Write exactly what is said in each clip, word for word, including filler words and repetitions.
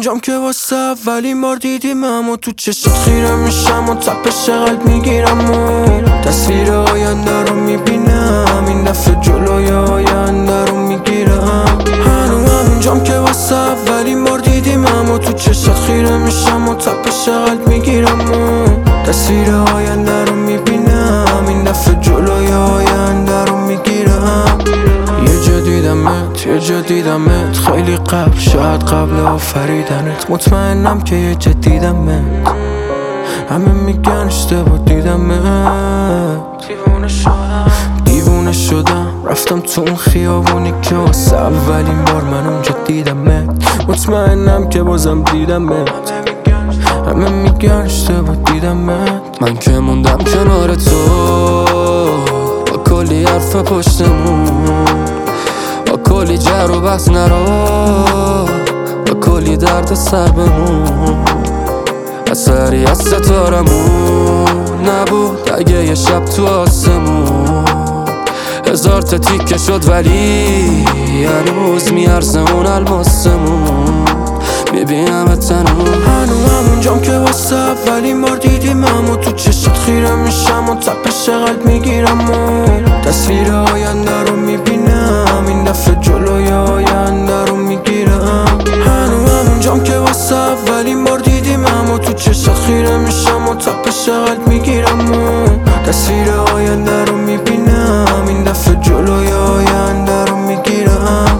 همونجام که واسه اولین بار دیدیم اما تو چشت خیره میشم و تپش قلب میگیرم و تصویر آینده رو میبینم، این دفعه جلوی آینده رو میگیرم. هنو همونجام که واسه اولین بار دیدیم اما تو چشت خیره میشم و تپش قلب میگیرم و تصویر آینده رو میبینم، این دفعه جلوی آینده رو میگیرم. یه جا دیدمت، یه جا دیدمت خیلی قبل، شاید قبل آفریدنت. مطمئنم که یه جا دیدمت، همه میگن اشتباه دیدمت. دیوونه شدم دیوونه شدم رفتم تو اون خیابونی که واسه اولین بار من اونجا دیدمت. مطمئنم که بازم دیدمت، همه میگن اشتباه دیدمت. من که موندم کنار تو با کلی حرف پشتمون، با کلی جر و بحث نرو، با کلی درد سر بمون. اثری از ستارمون نبود اگه یه شب تو آسمون هزار تا تیکه شد ولی هنوز میارزه اون الماسمون. میبینم تنون هنو همونجام که واسه اولین بار دیدیم اما تو چشت خیره میشم و تپش قلب میگیرم و تصویر آینده رو میبینم، این دفعه جلوی آینده رو میگیرم. هنو همونجام که واسه اولین بار دیدیم اما تو چشت خیره میشم و تپش قلب میگیرم و تصویر آینده رو میبینم، این دفعه جلوی آینده رو میگیرم.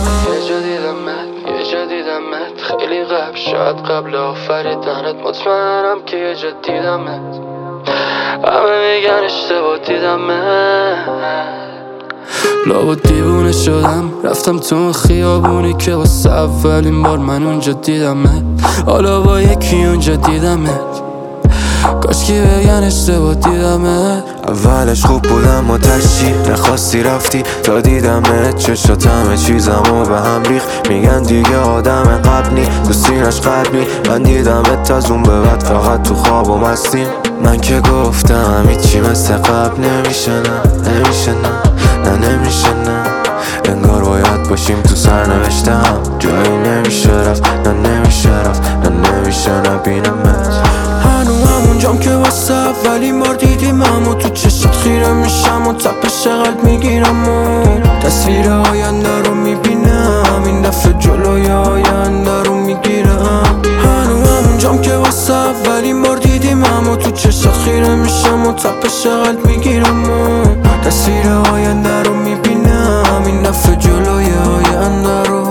خیلی قبل، شاید قبل آفریدنت. مطمئنم که یه جا دیدمت، همه میگن اشتباه دیدمت. لابد دیوونه شدم رفتم تو اون خیابونی که واسه اولین بار من اونجا دیدمت. حالا با یکی اونجا دیدمت، کاشکی بگن اشتباه دیدمت. اولش خوب بودم و تشتی نخواستی رفتی تا دیدمت. چشات همه چیزمو به هم ریخ، میگن دیگه آدم قبلی تو سینش قلبی. من دیدمت از اون به بعد فقط تو خواب و مستیم. من که گفتم هیچی مثل قبل نمیشه، نه نمیشه، نه نه نمیشه، نه انگار باید باشیم تو سرنوشتم، جایی نمیشه رفت، نه نمیشه رفت، نه نمیشه نبینمت. هنو همونجام که واسه اولین بار دیدیم اما تو چشت خیره میشم و تپش قلب میگیرم و تصویر آینده رو میبینم، این دفعه جلوی آینده رو میگیرم. هنو همونجام که واسه اولین بار دیدیم اما تو چشت خیره میشم و تپش قلب میگیرم و تصویر آینده رو میبینم، این دفعه جلوی آینده رو.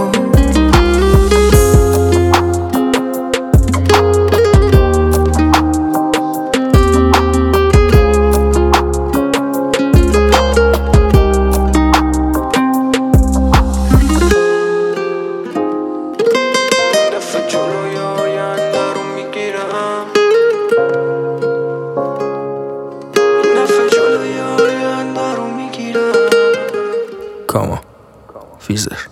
Come on, Fizer.